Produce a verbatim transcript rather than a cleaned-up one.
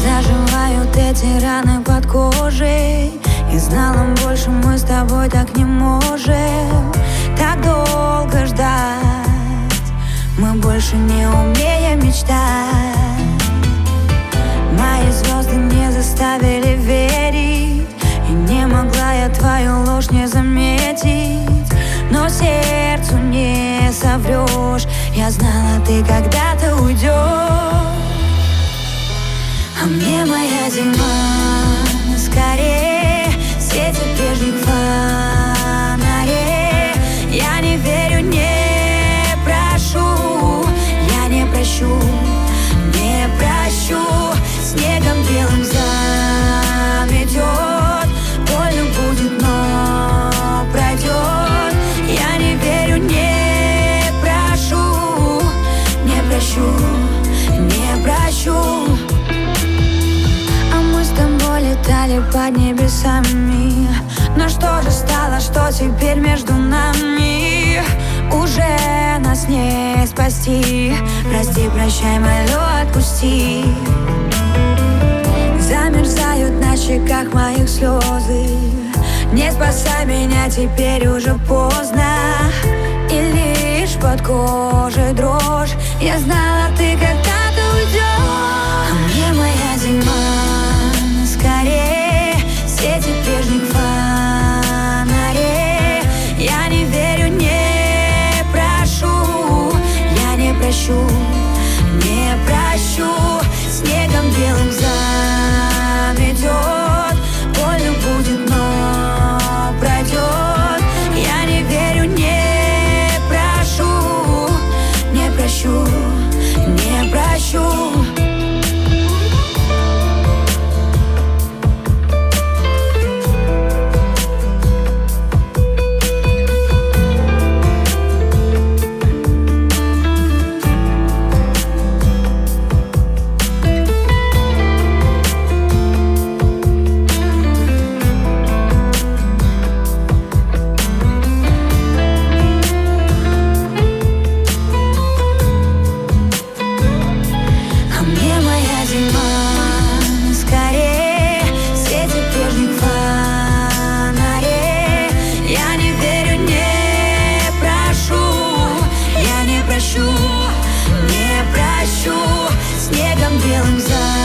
заживают эти раны под кожей. И знала, больше мы с тобой так не можем. Так долго ждать, мы больше не умеем мечтать. Мои звезды не заставили верить, и не могла я твою ложь не заметить. Но сердцу не соврешь, я знала, ты когда-то уйдешь. А мне моя зима скорее светит прежних фонарей. Я не верю, не прошу, я не прощу, не прощу. Снегом белым заметет, больно будет, но пройдет. Я не верю, не прошу, не прощу, не прощу. А мы с тобой летали под небесами. Но что же стало, что теперь между нами? Уже нас не спасти. Прости, прощай, молю, отпусти. Замерзают на щеках моих слезы. Не спасай меня, теперь уже поздно. И лишь под кожей дрожь. Я знала, ты когда-то уйдешь. А мне моя зима скорее светит прежних фонарей. Я не верю, не прошу, я не прощу, не прощу. Снегом белым заметет, больно будет, но пройдет. Я не верю, не прошу, не прощу, не прощу. Не прощу, снегом белым за